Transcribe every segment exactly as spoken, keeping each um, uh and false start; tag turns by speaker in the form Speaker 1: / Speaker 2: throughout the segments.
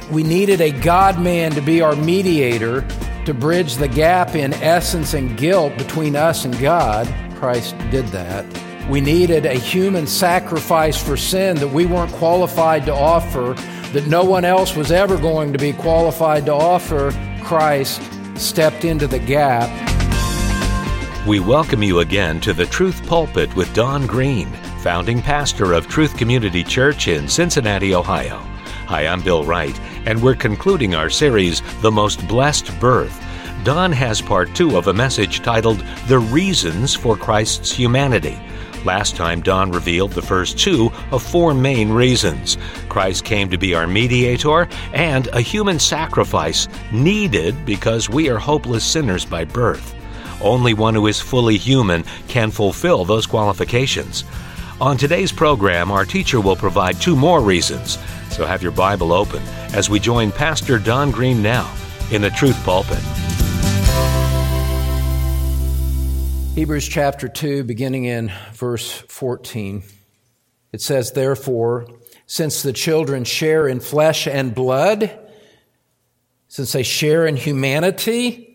Speaker 1: We needed a God-man to be our mediator, to bridge the gap in essence and guilt between us and God. Christ did that. We needed a human sacrifice for sin that we weren't qualified to offer, that no one else was ever going to be qualified to offer. Christ stepped into the gap.
Speaker 2: We welcome you again to the Truth Pulpit with Don Green, founding pastor of Truth Community Church in Cincinnati, Ohio. Hi, I'm Bill Wright, and we're concluding our series, The Most Blessed Birth. Don has part two of a message titled, The Reasons for Christ's Humanity. Last time, Don revealed the first two of four main reasons. Christ came to be our mediator and a human sacrifice needed because we are hopeless sinners by birth. Only one who is fully human can fulfill those qualifications. On today's program, our teacher will provide two more reasons. So have your Bible open as we join Pastor Don Green now in the Truth Pulpit.
Speaker 1: Hebrews chapter two, beginning in verse fourteen. It says, Therefore, since the children share in flesh and blood, since they share in humanity,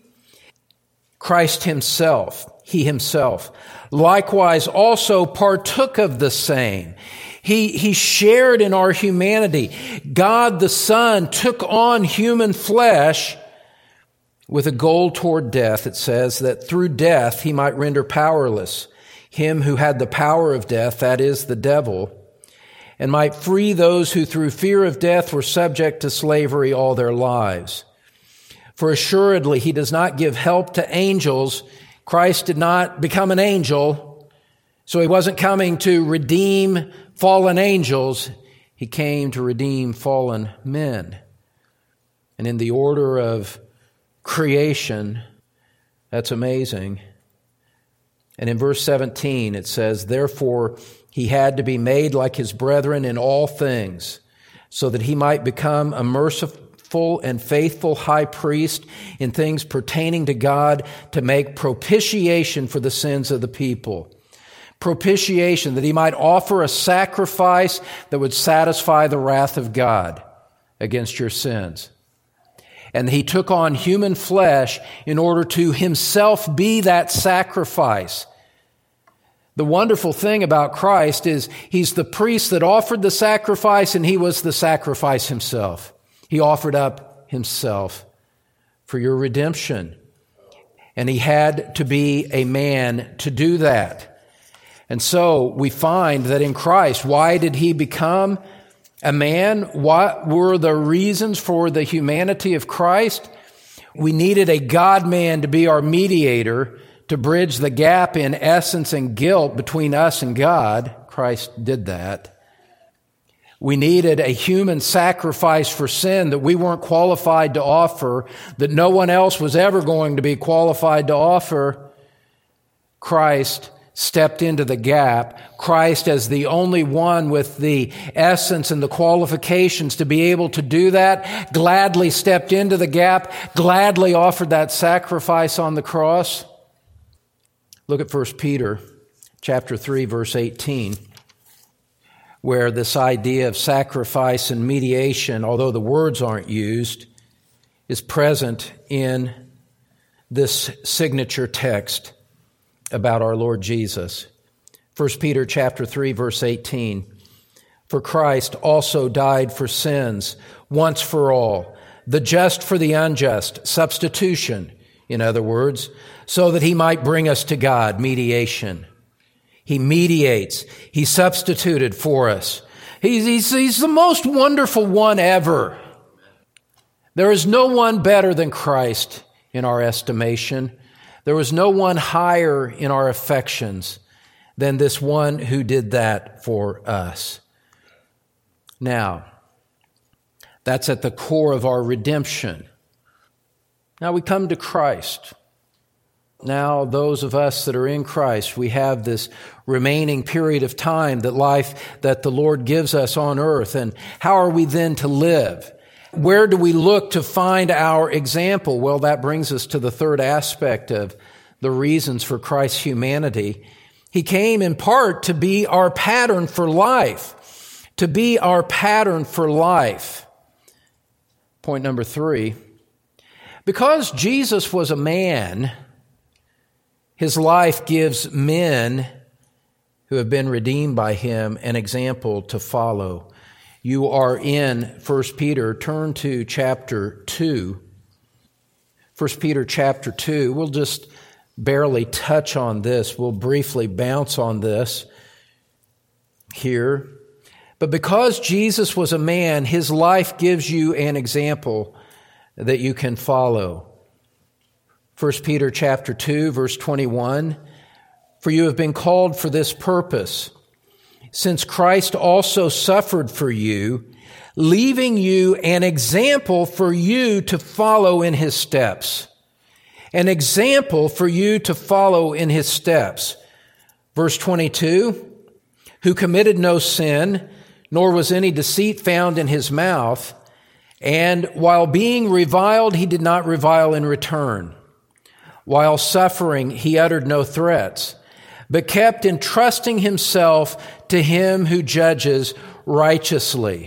Speaker 1: Christ himself, he himself, likewise also partook of the same. He, he shared in our humanity. God the Son took on human flesh with a goal toward death. It says that through death he might render powerless him who had the power of death, that is, the devil, and might free those who through fear of death were subject to slavery all their lives. For assuredly he does not give help to angels. Christ did not become an angel, so he wasn't coming to redeem fallen angels. He came to redeem fallen men. And in the order of creation, that's amazing. And in verse seventeen, it says, Therefore he had to be made like his brethren in all things, so that he might become a merciful and faithful high priest in things pertaining to God, to make propitiation for the sins of the people. Propitiation, that he might offer a sacrifice that would satisfy the wrath of God against your sins. And he took on human flesh in order to himself be that sacrifice. The wonderful thing about Christ is he's the priest that offered the sacrifice, and he was the sacrifice himself. He offered up himself for your redemption. And he had to be a man to do that. And so we find that in Christ, why did he become a man? What were the reasons for the humanity of Christ? We needed a God-man to be our mediator, to bridge the gap in essence and guilt between us and God. Christ did that. We needed a human sacrifice for sin that we weren't qualified to offer, that no one else was ever going to be qualified to offer. Christ stepped into the gap. Christ, as the only one with the essence and the qualifications to be able to do that, gladly stepped into the gap, gladly offered that sacrifice on the cross. Look at First Peter chapter three, verse eighteen, where this idea of sacrifice and mediation, although the words aren't used, is present in this signature text about our Lord Jesus. First Peter chapter three, verse eighteen. For Christ also died for sins once for all, the just for the unjust, substitution, in other words, so that he might bring us to God, mediation. He mediates. He substituted for us. He's, he's, he's the most wonderful one ever. There is no one better than Christ in our estimation. There was no one higher in our affections than this one who did that for us. Now, that's at the core of our redemption. Now we come to Christ. Now, those of us that are in Christ, we have this remaining period of time, that life that the Lord gives us on earth. And how are we then to live? Where do we look to find our example? Well, that brings us to the third aspect of the reasons for Christ's humanity. He came in part to be our pattern for life, to be our pattern for life. Point number three, because Jesus was a man, his life gives men who have been redeemed by him an example to follow. You are in First Peter. Turn to chapter two. First Peter chapter two. We'll just barely touch on this. We'll briefly bounce on this here. But because Jesus was a man, his life gives you an example that you can follow. First Peter chapter two, verse twenty-one, for you have been called for this purpose, since Christ also suffered for you, leaving you an example for you to follow in his steps. An example for you to follow in his steps. Verse twenty-two, who committed no sin, nor was any deceit found in his mouth, and while being reviled, he did not revile in return. While suffering, he uttered no threats, but kept entrusting himself to him who judges righteously.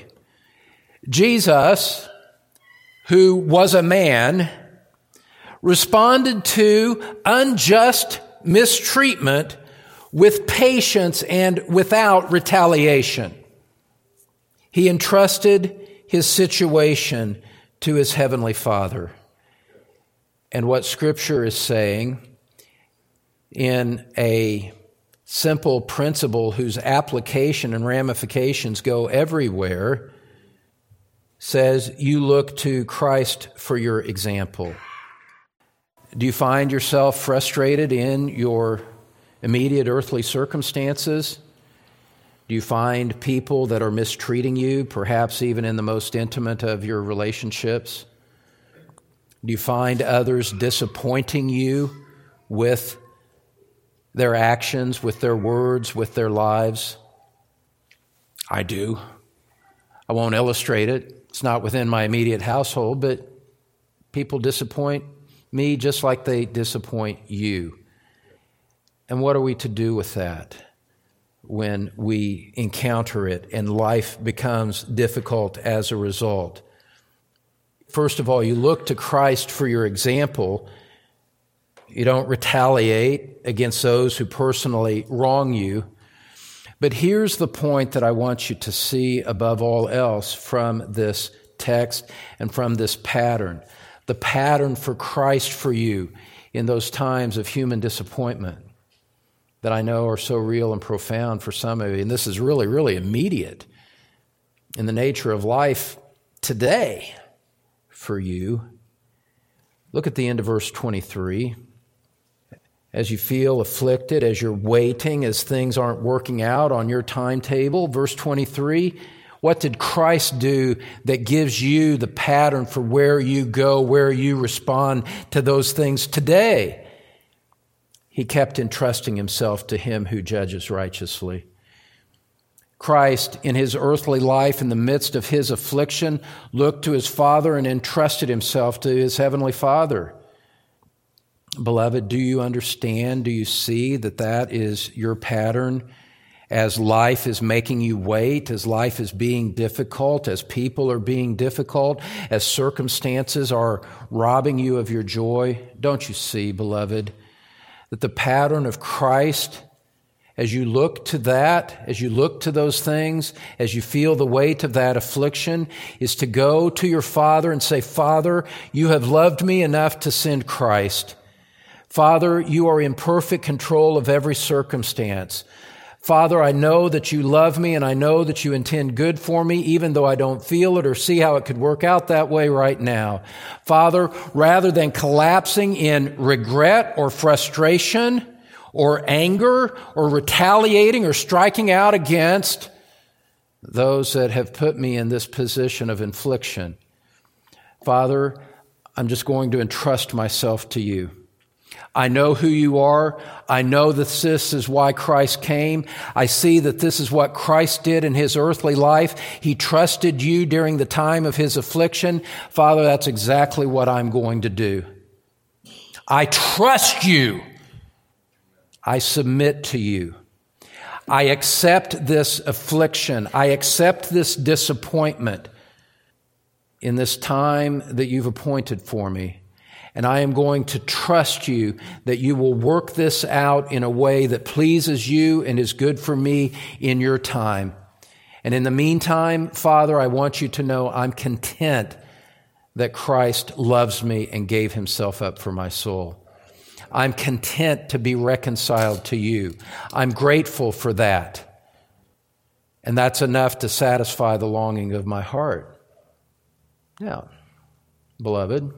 Speaker 1: Jesus, who was a man, responded to unjust mistreatment with patience and without retaliation. He entrusted his situation to his heavenly Father. And what Scripture is saying in a simple principle whose application and ramifications go everywhere says you look to Christ for your example. Do you find yourself frustrated in your immediate earthly circumstances? Do you find people that are mistreating you, perhaps even in the most intimate of your relationships? Do you find others disappointing you with their actions, with their words, with their lives? I do. I won't illustrate it. It's not within my immediate household, but people disappoint me just like they disappoint you. And what are we to do with that when we encounter it and life becomes difficult as a result? First of all, you look to Christ for your example. You don't retaliate against those who personally wrong you. But here's the point that I want you to see above all else from this text and from this pattern. The pattern for Christ for you in those times of human disappointment that I know are so real and profound for some of you. And this is really, really immediate in the nature of life today for you. Look at the end of verse twenty-three. As you feel afflicted, as you're waiting, as things aren't working out on your timetable, verse twenty-three, what did Christ do that gives you the pattern for where you go, where you respond to those things today? He kept entrusting himself to him who judges righteously. Christ, in his earthly life, in the midst of his affliction, looked to his Father and entrusted himself to his heavenly Father. Beloved, do you understand? Do you see that that is your pattern as life is making you wait, as life is being difficult, as people are being difficult, as circumstances are robbing you of your joy? Don't you see, beloved, that the pattern of Christ, as you look to that, as you look to those things, as you feel the weight of that affliction, is to go to your Father and say, Father, you have loved me enough to send Christ. Father, you are in perfect control of every circumstance. Father, I know that you love me and I know that you intend good for me, even though I don't feel it or see how it could work out that way right now. Father, rather than collapsing in regret or frustration or anger or retaliating or striking out against those that have put me in this position of infliction, Father, I'm just going to entrust myself to you. I know who you are. I know that this is why Christ came. I see that this is what Christ did in his earthly life. He trusted you during the time of his affliction. Father, that's exactly what I'm going to do. I trust you. I submit to you. I accept this affliction. I accept this disappointment in this time that you've appointed for me. And I am going to trust you that you will work this out in a way that pleases you and is good for me in your time. And in the meantime, Father, I want you to know I'm content that Christ loves me and gave himself up for my soul. I'm content to be reconciled to you. I'm grateful for that. And that's enough to satisfy the longing of my heart. Now, beloved,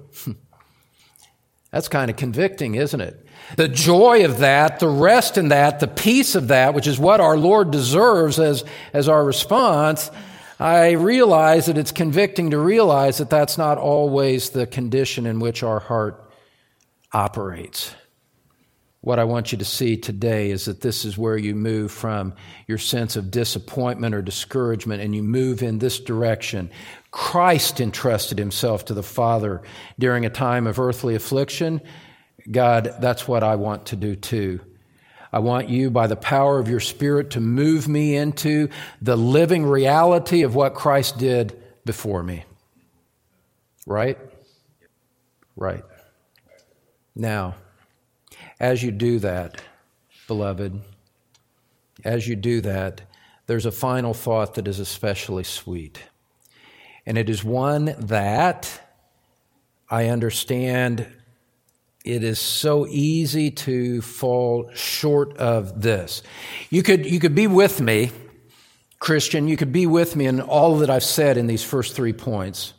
Speaker 1: that's kind of convicting, isn't it? The joy of that, the rest in that, the peace of that, which is what our Lord deserves as, as our response, I realize that it's convicting to realize that that's not always the condition in which our heart operates. What I want you to see today is that this is where you move from your sense of disappointment or discouragement and you move in this direction. Christ entrusted himself to the Father during a time of earthly affliction. God, that's what I want to do too. I want you, by the power of your Spirit, to move me into the living reality of what Christ did before me. Right? Right. Now, as you do that, beloved, as you do that, there's a final thought that is especially sweet. And it is one that I understand it is so easy to fall short of this. You could, you could be with me, Christian, you could be with me in all that I've said in these first three points.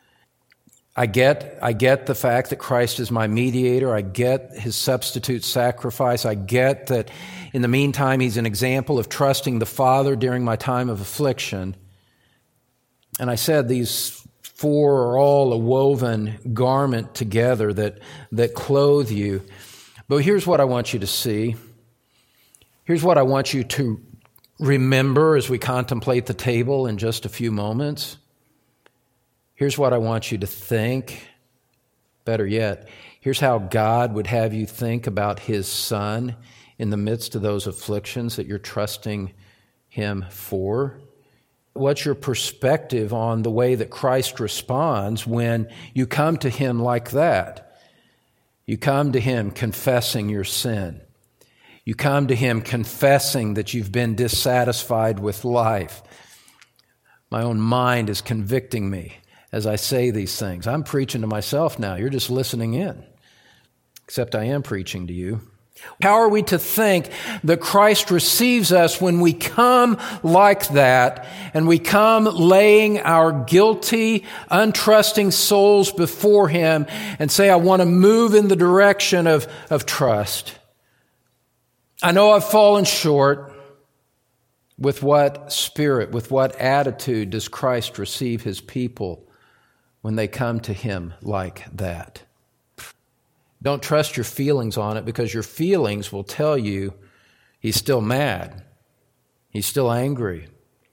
Speaker 1: I get, I get the fact that Christ is my mediator. I get his substitute sacrifice. I get that in the meantime, he's an example of trusting the Father during my time of affliction. And I said these four are all a woven garment together that, that clothe you. But here's what I want you to see. Here's what I want you to remember as we contemplate the table in just a few moments. Here's what I want you to think. Better yet, here's how God would have you think about his Son in the midst of those afflictions that you're trusting him for. What's your perspective on the way that Christ responds when you come to him like that? You come to him confessing your sin. You come to him confessing that you've been dissatisfied with life. My own mind is convicting me as I say these things. I'm preaching to myself now. You're just listening in. Except I am preaching to you. How are we to think that Christ receives us when we come like that and we come laying our guilty, untrusting souls before him and say, I want to move in the direction of, of trust? I know I've fallen short. With what spirit, with what attitude does Christ receive his people when they come to him like that? Don't trust your feelings on it, because your feelings will tell you he's still mad. He's still angry.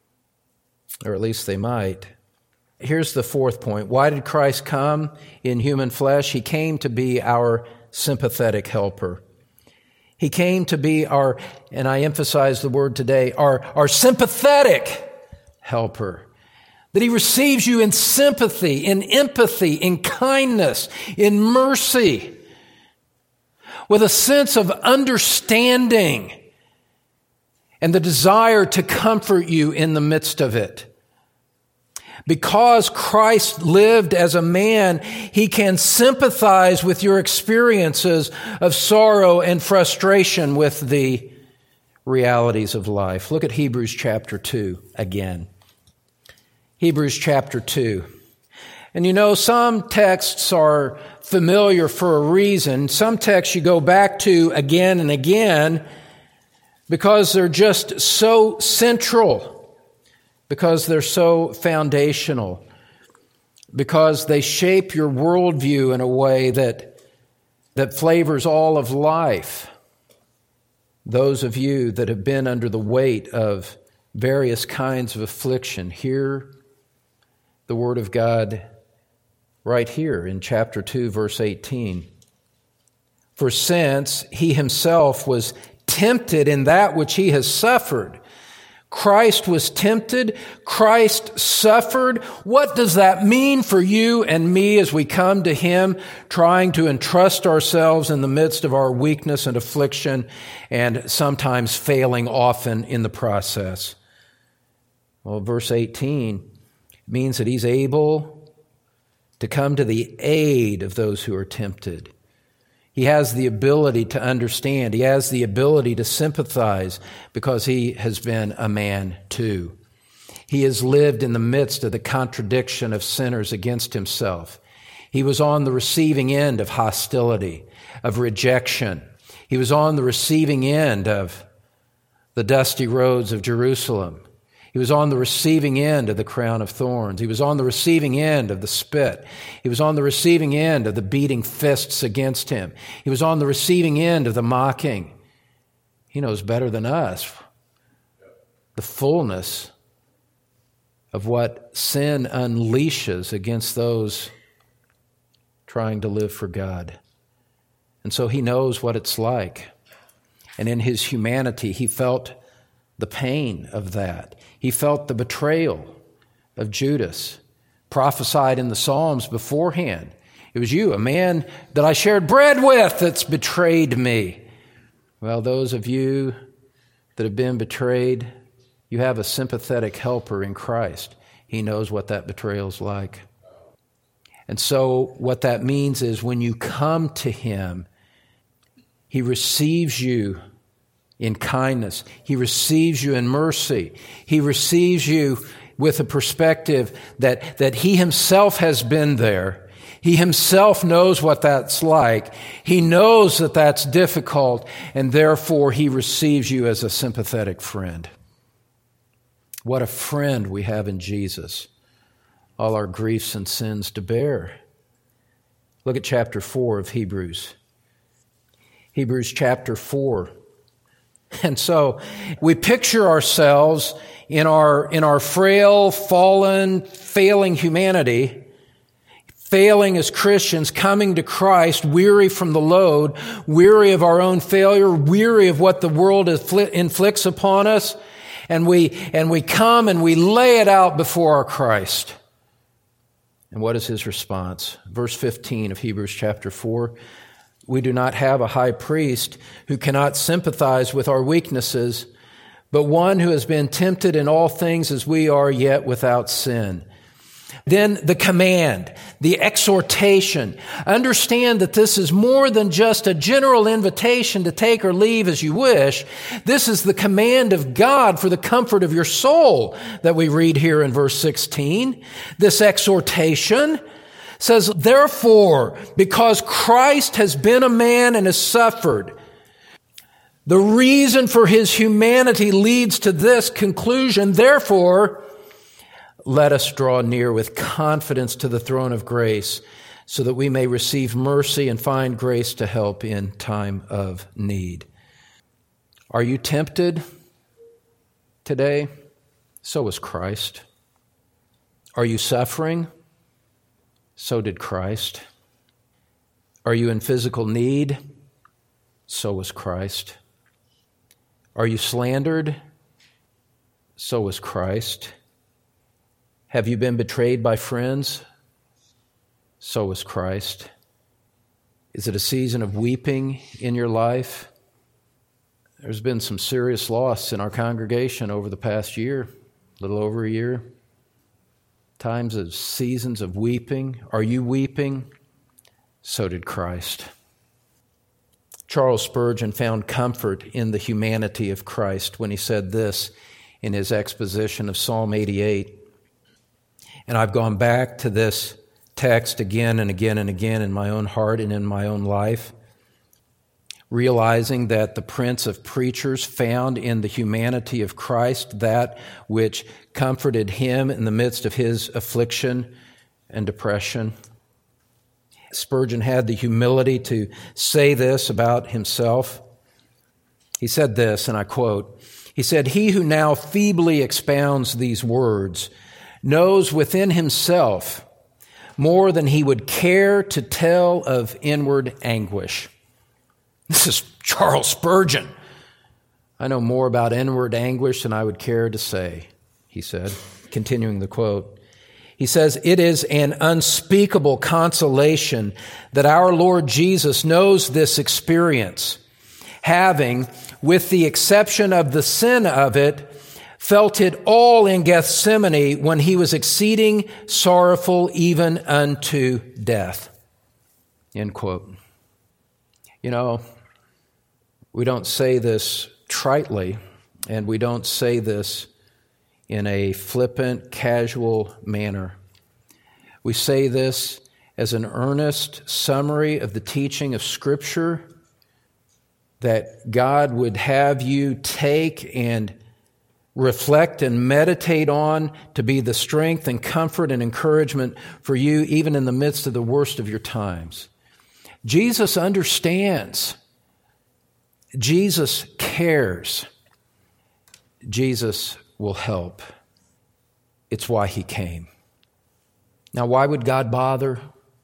Speaker 1: Or at least they might. Here's the fourth point. Why did Christ come in human flesh? He came to be our sympathetic helper. He came to be our, and I emphasize the word today, our, our sympathetic helper. That he receives you in sympathy, in empathy, in kindness, in mercy, with a sense of understanding and the desire to comfort you in the midst of it. Because Christ lived as a man, he can sympathize with your experiences of sorrow and frustration with the realities of life. Look at Hebrews chapter two again. Hebrews chapter two. And you know, some texts are familiar for a reason. Some texts you go back to again and again because they're just so central, because they're so foundational, because they shape your worldview in a way that, that flavors all of life. Those of you that have been under the weight of various kinds of affliction, hear the Word of God right here in chapter two, verse eighteen. For since he himself was tempted in that which he has suffered, Christ was tempted. Christ suffered. What does that mean for you and me as we come to Him, trying to entrust ourselves in the midst of our weakness and affliction, and sometimes failing often in the process? Well, verse eighteen means that He's able to come to the aid of those who are tempted. He has the ability to understand. He has the ability to sympathize because He has been a man too. He has lived in the midst of the contradiction of sinners against Himself. He was on the receiving end of hostility, of rejection. He was on the receiving end of the dusty roads of Jerusalem. He was on the receiving end of the crown of thorns. He was on the receiving end of the spit. He was on the receiving end of the beating fists against him. He was on the receiving end of the mocking. He knows better than us the fullness of what sin unleashes against those trying to live for God. And so He knows what it's like. And in His humanity, He felt the pain of that. He felt the betrayal of Judas, prophesied in the Psalms beforehand. It was you, a man that I shared bread with, that's betrayed me. Well, those of you that have been betrayed, you have a sympathetic helper in Christ. He knows what that betrayal's like. And so what that means is when you come to Him, He receives you in kindness. He receives you in mercy. He receives you with a perspective that, that He Himself has been there. He Himself knows what that's like. He knows that that's difficult, and therefore He receives you as a sympathetic friend. What a friend we have in Jesus. All our griefs and sins to bear. Look at chapter four of Hebrews. Hebrews chapter four. And so we picture ourselves in our, in our frail, fallen, failing humanity, failing as Christians, coming to Christ, weary from the load, weary of our own failure, weary of what the world inflicts upon us, and we, and we come and we lay it out before our Christ. And what is His response? Verse fifteen of Hebrews chapter four. We do not have a high priest who cannot sympathize with our weaknesses, but one who has been tempted in all things as we are, yet without sin. Then the command, the exhortation. Understand that this is more than just a general invitation to take or leave as you wish. This is the command of God for the comfort of your soul that we read here in verse sixteen. This exhortation says, therefore, because Christ has been a man and has suffered, the reason for His humanity leads to this conclusion. Therefore, let us draw near with confidence to the throne of grace so that we may receive mercy and find grace to help in time of need. Are you tempted today? So is Christ. Are you suffering? So did Christ. Are you in physical need? So was Christ. Are you slandered? So was Christ. Have you been betrayed by friends? So was Christ. Is it a season of weeping in your life? There's been some serious loss in our congregation over the past year, a little over a year. Times of seasons of weeping. Are you weeping? So did Christ. Charles Spurgeon found comfort in the humanity of Christ when he said this in his exposition of Psalm eighty-eight. And I've gone back to this text again and again and again in my own heart and in my own life, realizing that the Prince of Preachers found in the humanity of Christ that which comforted Him in the midst of His affliction and depression. Spurgeon had the humility to say this about himself. He said this, and I quote, he said, "He who now feebly expounds these words knows within himself more than he would care to tell of inward anguish." This is Charles Spurgeon. I know more about inward anguish than I would care to say, he said, continuing the quote. He says, it is an unspeakable consolation that our Lord Jesus knows this experience, having, with the exception of the sin of it, felt it all in Gethsemane when he was exceeding sorrowful even unto death. End quote. You know, we don't say this tritely, and we don't say this in a flippant, casual manner. We say this as an earnest summary of the teaching of Scripture that God would have you take and reflect and meditate on to be the strength and comfort and encouragement for you even in the midst of the worst of your times. Jesus understands. Jesus cares. Jesus will help. It's why he came. Now, why would God bother?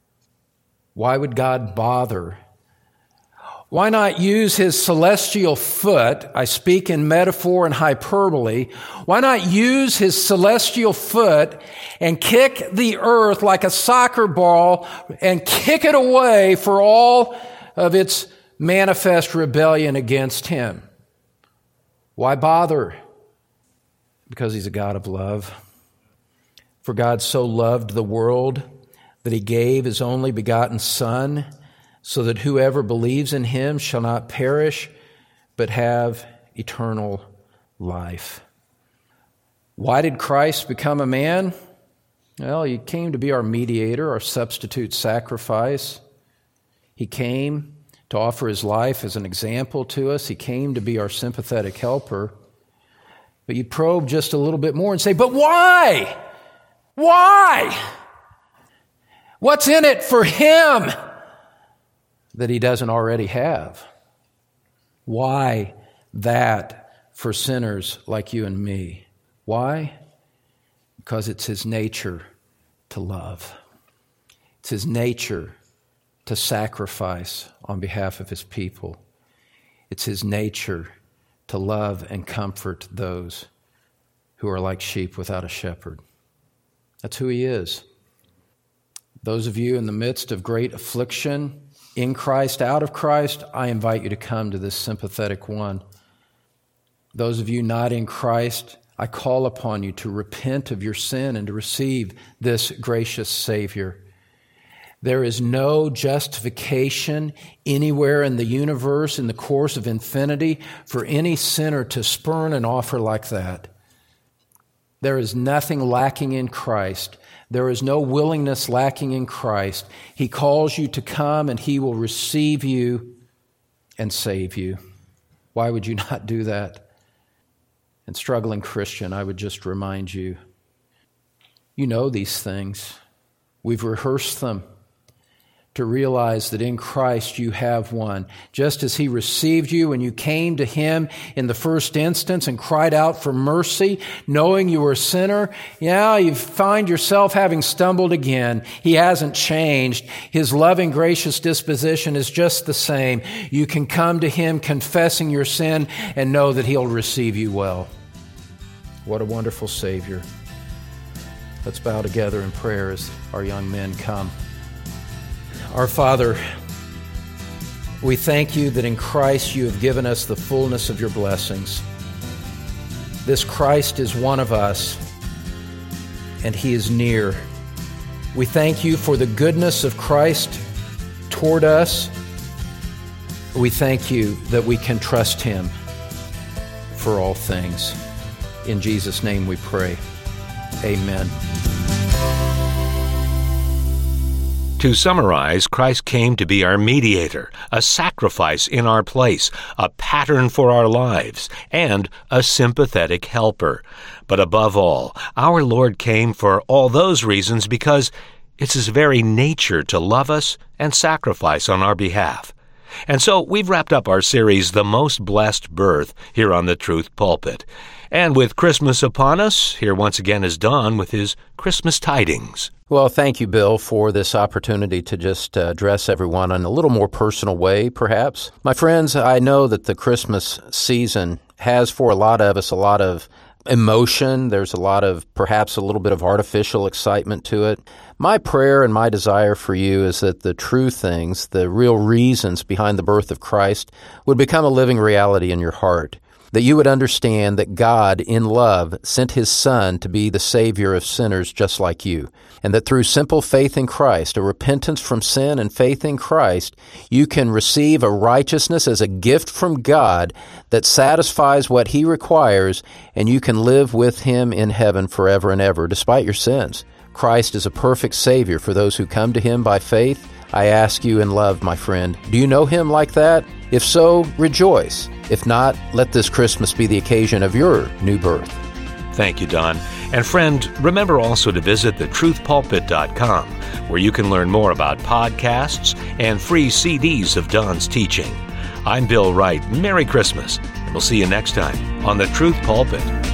Speaker 1: Why would God bother? Why not use his celestial foot? I speak in metaphor and hyperbole. Why not use his celestial foot and kick the earth like a soccer ball and kick it away for all of its manifest rebellion against him? Why bother? Because he's a God of love. For God so loved the world that he gave his only begotten Son, so that whoever believes in him shall not perish, but have eternal life. Why did Christ become a man? Well, he came to be our mediator, our substitute sacrifice. He came to offer his life as an example to us. He came to be our sympathetic helper. But you probe just a little bit more and say, but why? Why? What's in it for him that he doesn't already have? Why that for sinners like you and me? Why? Because it's his nature to love. It's his nature to sacrifice on behalf of his people. It's his nature to love and comfort those who are like sheep without a shepherd. That's who he is. Those of you in the midst of great affliction, in Christ, out of Christ, I invite you to come to this sympathetic one. Those of you not in Christ, I call upon you to repent of your sin and to receive this gracious Savior. There is no justification anywhere in the universe, in the course of infinity, for any sinner to spurn an offer like that. There is nothing lacking in Christ. There is no willingness lacking in Christ. He calls you to come and he will receive you and save you. Why would you not do that? And struggling Christian, I would just remind you, you know these things. We've rehearsed them. To realize that in Christ you have one. Just as he received you when you came to him in the first instance and cried out for mercy, knowing you were a sinner, yeah, you find yourself having stumbled again. He hasn't changed. His loving, gracious disposition is just the same. You can come to him confessing your sin and know that he'll receive you well. What a wonderful Savior. Let's bow together in prayer as our young men come. Our Father, we thank you that in Christ you have given us the fullness of your blessings. This Christ is one of us, and he is near. We thank you for the goodness of Christ toward us. We thank you that we can trust him for all things. In Jesus' name we pray. Amen.
Speaker 2: To summarize, Christ came to be our mediator, a sacrifice in our place, a pattern for our lives, and a sympathetic helper. But above all, our Lord came for all those reasons because it's his very nature to love us and sacrifice on our behalf. And so we've wrapped up our series, The Most Blessed Birth, here on the Truth Pulpit. And with Christmas upon us, here once again is Don with his Christmas tidings.
Speaker 1: Well, thank you, Bill, for this opportunity to just uh, address everyone in a little more personal way, perhaps. My friends, I know that the Christmas season has for a lot of us a lot of emotion. There's a lot of perhaps a little bit of artificial excitement to it. My prayer and my desire for you is that the true things, the real reasons behind the birth of Christ would become a living reality in your heart, that you would understand that God, in love, sent His Son to be the Savior of sinners just like you, and that through simple faith in Christ, a repentance from sin and faith in Christ, you can receive a righteousness as a gift from God that satisfies what He requires, and you can live with Him in heaven forever and ever, despite your sins. Christ is a perfect Savior for those who come to Him by faith. I ask you in love, my friend, do you know Him like that? If so, rejoice. If not, let this Christmas be the occasion of your new birth.
Speaker 2: Thank you, Don. And friend, remember also to visit the truth pulpit dot com, where you can learn more about podcasts and free C Ds of Don's teaching. I'm Bill Wright. Merry Christmas, and we'll see you next time on the Truth Pulpit.